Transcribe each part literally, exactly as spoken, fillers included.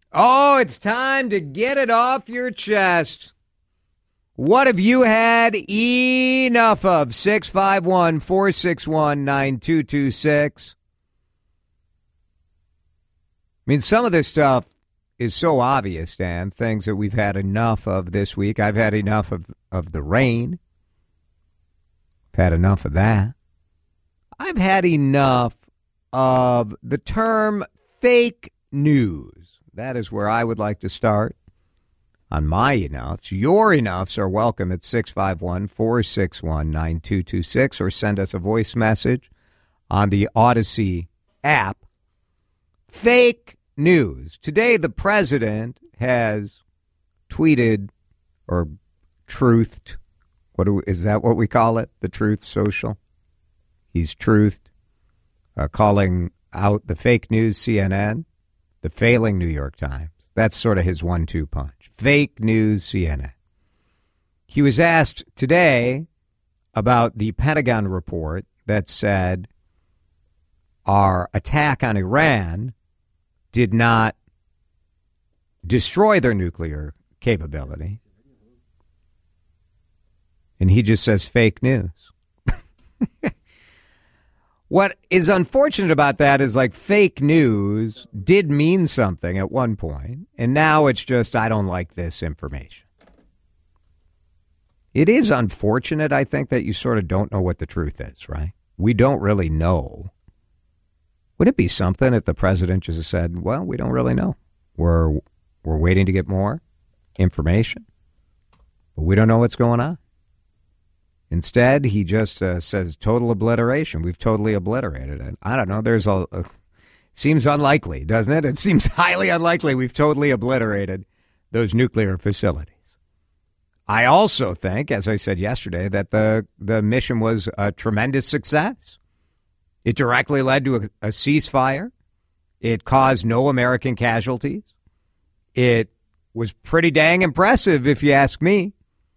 Oh, it's time to get it off your chest. What have you had enough of? six five one, four six one, nine two two six. I mean, some of this stuff is so obvious, Dan, things that we've had enough of this week. I've had enough of, of the rain. I've had enough of that. I've had enough of the term fake news. That is where I would like to start on my enoughs. Your enoughs are welcome at six five one, four six one, nine two two six or send us a voice message on the Odyssey app. Fake news. Today, the president has tweeted or truthed. What do we, is that what we call it? The Truth Social? He's truthed, uh, calling out the fake news C N N, the failing New York Times. That's sort of his one two punch. Fake news C N N. He was asked today about the Pentagon report that said our attack on Iran did not destroy their nuclear capability. And he just says fake news. What is unfortunate about that is, like, fake news did mean something at one point, and now it's just, I don't like this information. It is unfortunate, I think, that you sort of don't know what the truth is, right? We don't really know. Would it be something if the president just said, well, we don't really know. We're, we're waiting to get more information, but we don't know what's going on. Instead, he just uh, says total obliteration. We've totally obliterated it. I don't know. There's a, a seems unlikely, doesn't it? It seems highly unlikely we've totally obliterated those nuclear facilities. I also think, as I said yesterday, that the, the mission was a tremendous success. It directly led to a, a ceasefire. It caused no American casualties. It was pretty dang impressive, if you ask me.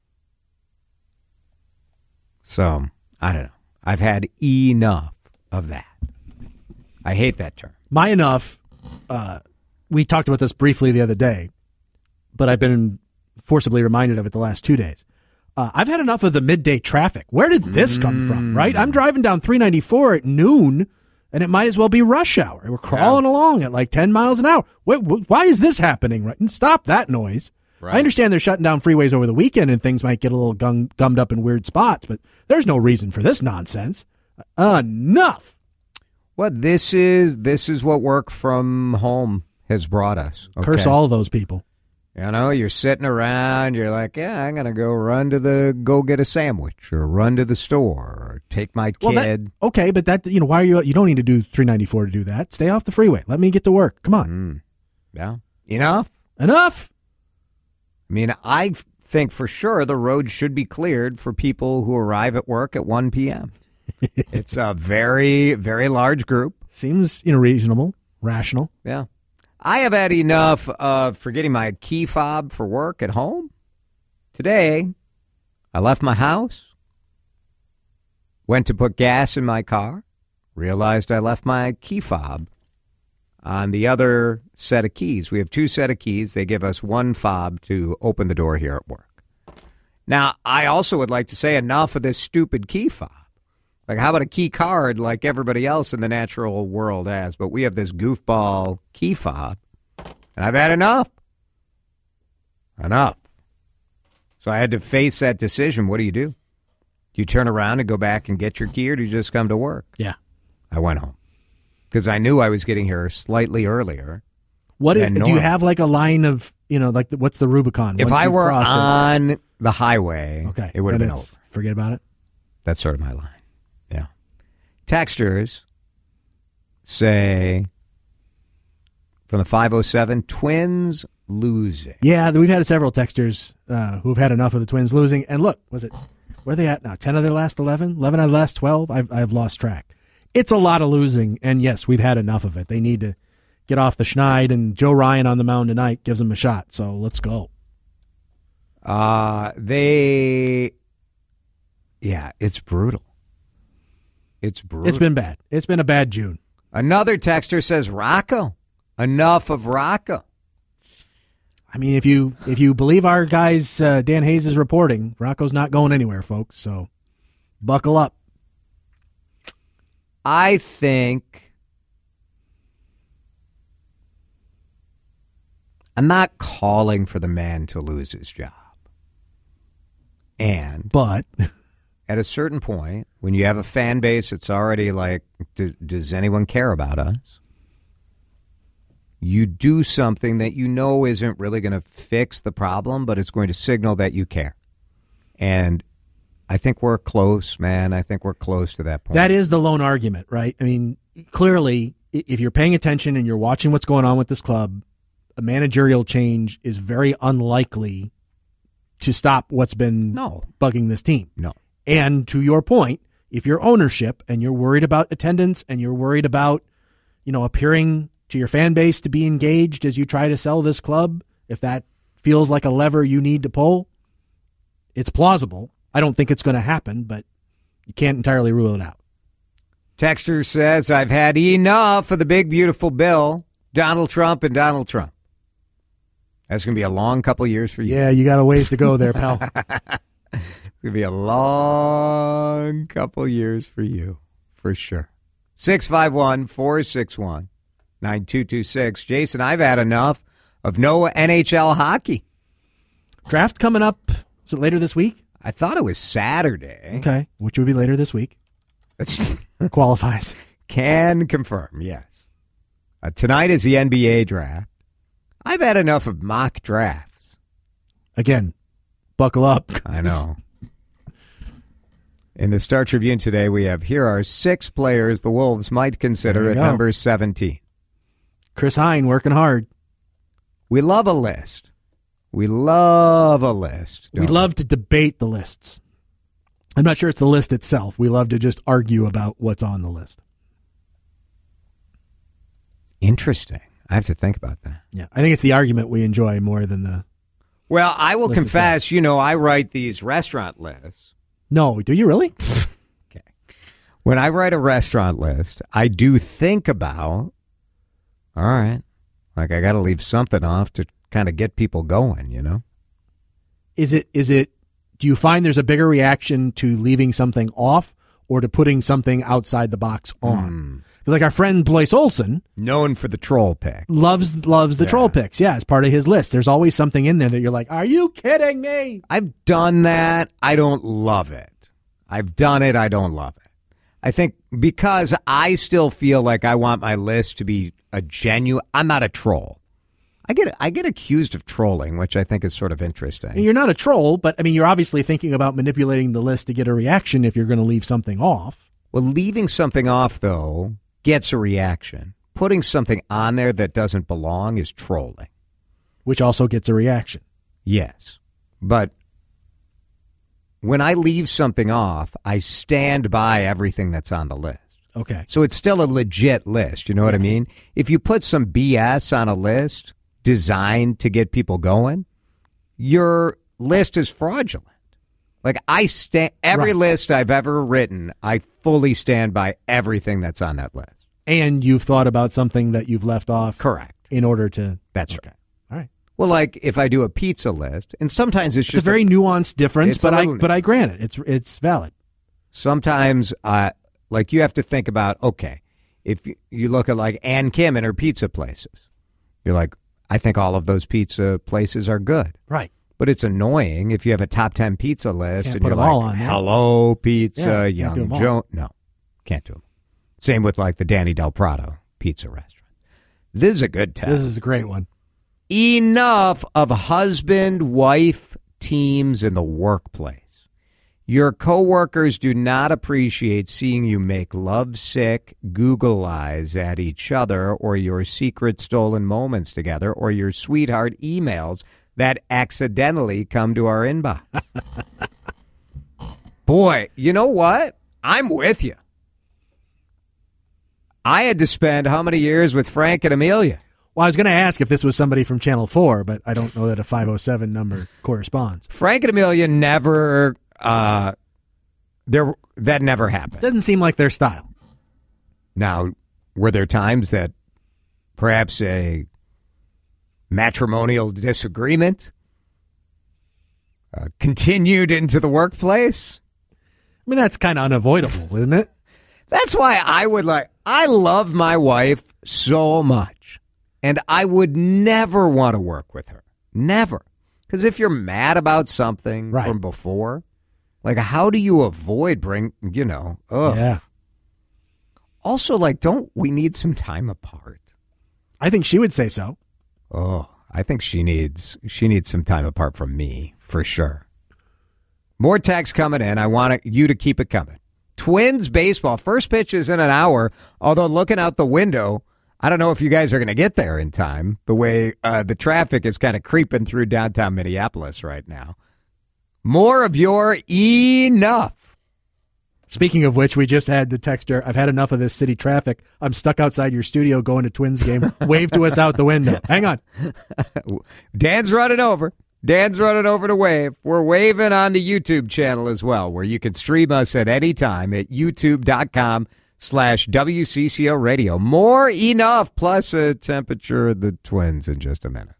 So, I don't know. I've had enough of that. I hate that term. My enough, uh, we talked about this briefly the other day, but I've been forcibly reminded of it the last two days. Uh, I've had enough of the midday traffic. Where did this mm. come from, right? I'm driving down three ninety-four at noon, and it might as well be rush hour. We're crawling yeah. along at like ten miles an hour. Wait, why is this happening? Right? And stop that noise. Right. I understand they're shutting down freeways over the weekend and things might get a little gung, gummed up in weird spots, but there's no reason for this nonsense. Enough. Well, this is this is what work from home has brought us. Okay? Curse all those people. You know, you're sitting around, you're like, yeah, I'm going to go run to the, go get a sandwich or run to the store or take my kid. Well, that, okay, but that, you know, why are you, you don't need to do three ninety-four to do that. Stay off the freeway. Let me get to work. Come on. Mm. Yeah. Enough? Enough. I mean, I think for sure the road should be cleared for people who arrive at work at one p.m. It's a very, very large group. Seems, you know, reasonable, rational. Yeah. I have had enough of forgetting my key fob for work at home. Today, I left my house, went to put gas in my car, realized I left my key fob on the other set of keys. We have two set of keys. They give us one fob to open the door here at work. Now, I also would like to say enough of this stupid key fob. Like, how about a key card like everybody else in the natural world has? But we have this goofball key fob, and I've had enough. Enough. So I had to face that decision. What do you do? Do you turn around and go back and get your key, or do you just come to work? Yeah. I went home because I knew I was getting here slightly earlier. What is? Do you have like a line of, you know, like the, what's the Rubicon? If I were on it? the highway, okay, it would have been over. Forget about it. That's sort of my line. Yeah. Texters say from the five oh seven, Twins losing. Yeah, we've had several texters uh, who've had enough of the Twins losing. And look, was it, where are they at now? ten of their last eleven? eleven of their last twelve? I've, I've lost track. It's a lot of losing. And yes, we've had enough of it. They need to get off the schneid, and Joe Ryan on the mound tonight gives them a shot. So let's go. Uh, they, yeah, it's brutal. It's brutal. It's been bad. It's been a bad June. Another texter says, Rocco, enough of Rocco. I mean, if you if you believe our guys, uh, Dan Hayes is reporting, Rocco's not going anywhere, folks. So buckle up. I think I'm not calling for the man to lose his job. And but at a certain point, when you have a fan base that's already like, do, does anyone care about us? You do something that you know isn't really going to fix the problem, but it's going to signal that you care. And I think we're close, man. I think we're close to that point. That is the lone argument, right? I mean, clearly, if you're paying attention and you're watching what's going on with this club, a managerial change is very unlikely to stop what's been no. bugging this team. No. And to your point, if you're ownership and you're worried about attendance and you're worried about, you know, appearing to your fan base to be engaged as you try to sell this club, if that feels like a lever you need to pull, it's plausible. I don't think it's going to happen, but you can't entirely rule it out. Texter says, I've had enough of the big, beautiful bill, Donald Trump and Donald Trump. That's going to be a long couple years for you. Yeah, you got a ways to go there, pal. It's going to be a long couple years for you, for sure. six five one, four six one, nine two two six. Jason, I've had enough of no N H L hockey. Draft coming up. Is it later this week? I thought it was Saturday. Okay, which would be later this week. That's qualifies. Can confirm, yes. Uh, tonight is the N B A draft. I've had enough of mock drafts. Again, buckle up. I know. In the Star Tribune today, we have, here are six players the Wolves might consider at go. number seventeen. Chris Hine working hard. We love a list. We love a list. We love to debate the lists. I'm not sure it's the list itself. We love to just argue about what's on the list. Interesting. I have to think about that. Yeah, I think it's the argument we enjoy more than the... Well, I will list confess, itself. you know, I write these restaurant lists. No, do you really? Okay. When I write a restaurant list, I do think about, all right, like I got to leave something off to kind of get people going, you know? Is it, is it, do you find there's a bigger reaction to leaving something off or to putting something outside the box on? Mm. Like our friend Blois Olson, known for the troll pick, loves loves the Yeah. troll picks. Yeah, as part of his list. There's always something in there that you're like, are you kidding me? I've done that. I don't love it. I've done it. I don't love it. I think because I still feel like I want my list to be a genuine. I'm not a troll. I get I get accused of trolling, which I think is sort of interesting. And you're not a troll, but I mean, you're obviously thinking about manipulating the list to get a reaction if you're going to leave something off. Well, leaving something off, though, gets a reaction. Putting something on there that doesn't belong is trolling. Which also gets a reaction. Yes. But when I leave something off, I stand by everything that's on the list. Okay. So it's still a legit list. You know what I Yes. mean? If you put some B S on a list designed to get people going, your list is fraudulent. Like I stand, every Right. list I've ever written, I fully stand by everything that's on that list. And you've thought about something that you've left off. Correct. In order to. That's okay. right. All right. Well, like if I do a pizza list, and sometimes it's, It's just a very nuanced difference, It's a but I little- but I grant it. It's it's valid. sometimes, uh, like you have to think about, okay, if you- you look at like Ann Kim and her pizza places, you're like, I think all of those pizza places are good. Right. But it's annoying if you have a top ten pizza list Can't and put you're them like, all on there. hello, pizza, Yeah, can't do Young them all. Joe. No, can't do them. Same with like the Danny Del Prado pizza restaurant. This is a good test. This is a great one. Enough of husband-wife teams in the workplace. Your coworkers do not appreciate seeing you make love-sick Google eyes at each other or your secret stolen moments together or your sweetheart emails that accidentally come to our inbox. Boy, you know what? I'm with you. I had to spend how many years with Frank and Amelia? Well, I was going to ask if this was somebody from Channel four, but I don't know that a five oh seven number corresponds. Frank and Amelia never, uh, there that never happened. Doesn't seem like their style. Now, were there times that perhaps a matrimonial disagreement uh, continued into the workplace. I mean, that's kind of unavoidable, isn't it? That's why I would like, I love my wife so much, and I would never want to work with her. Never. Because if you're mad about something right. from before, like, how do you avoid bring, you know, ugh. Yeah. Also, like, don't we need some time apart? I think she would say so. Oh, I think she needs she needs some time apart from me, for sure. More text coming in. I want you to keep it coming. Twins baseball. First pitch is in an hour, although looking out the window, I don't know if you guys are going to get there in time, the way uh, the traffic is kind of creeping through downtown Minneapolis right now. More of your enough. Speaking of which, we just had the texter, I've had enough of this city traffic. I'm stuck outside your studio going to Twins game. Wave to us out the window. Hang on. Dan's running over. Dan's running over to wave. We're waving on the YouTube channel as well, where you can stream us at any time at youtube.com slash WCCO radio. More enough, plus a temperature of the Twins in just a minute.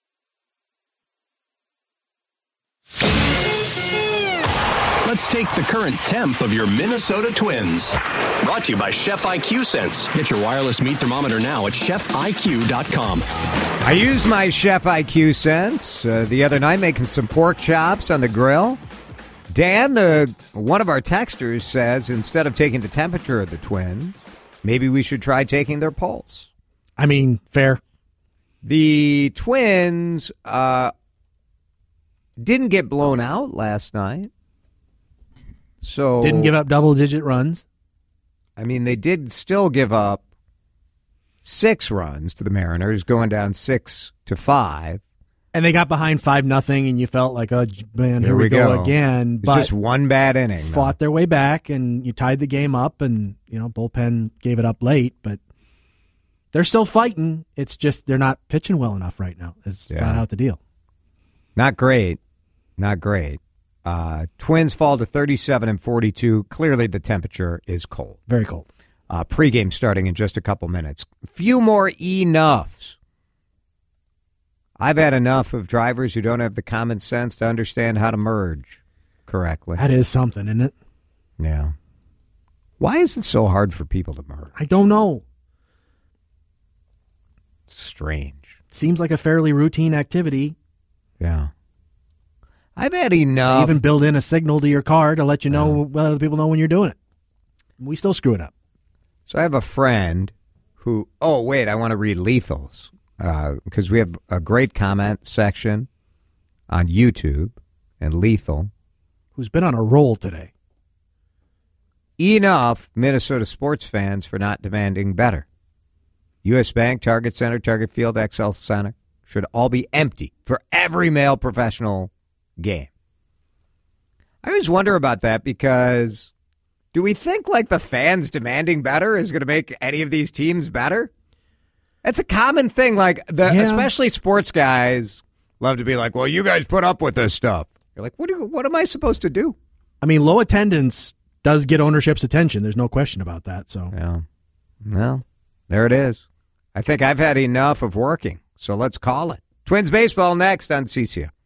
Let's take the current temp of your Minnesota Twins. Brought to you by Chef I Q Sense. Get your wireless meat thermometer now at chef I Q dot com. I used my Chef I Q Sense uh, the other night making some pork chops on the grill. Dan, the one of our texters, says instead of taking the temperature of the Twins, maybe we should try taking their pulse. I mean, fair. The Twins uh, didn't get blown out last night. So didn't give up double-digit runs. I mean, they did still give up six runs to the Mariners, going down six to five. And they got behind five nothing, and you felt like, oh, man, here, here we, we go, go again. It's but just one bad inning. Fought though. their way back, and you tied the game up, and, you know, bullpen gave it up late. But they're still fighting. It's just they're not pitching well enough right now. It's yeah. flat out the deal. Not great. Not great. Uh, Twins fall to thirty-seven and forty-two. Clearly, the temperature is cold. Very cold. Uh, pregame starting in just a couple minutes. Few more enoughs. I've had enough of drivers who don't have the common sense to understand how to merge correctly. That is something, isn't it? Yeah. Why is it so hard for people to merge? I don't know. It's strange. Seems like a fairly routine activity. Yeah. I've had enough. They even build in a signal to your car to let you know, uh, let other people know when you're doing it. We still screw it up. So I have a friend who, oh, wait, I want to read Lethal's because uh, we have a great comment section on YouTube and Lethal. Who's been on a roll today. Enough Minnesota sports fans for not demanding better. U S Bank, Target Center, Target Field, X L Center should all be empty for every male professional game. I always wonder about that because do we think like the fans demanding better is going to make any of these teams better? That's a common thing. Like the yeah. especially sports guys love to be like, well, you guys put up with this stuff. You're like, what do, what am I supposed to do? I mean, low attendance does get ownership's attention. There's no question about that. So yeah. Well, there it is. I think I've had enough of working. So let's call it. Twins baseball next on C C O.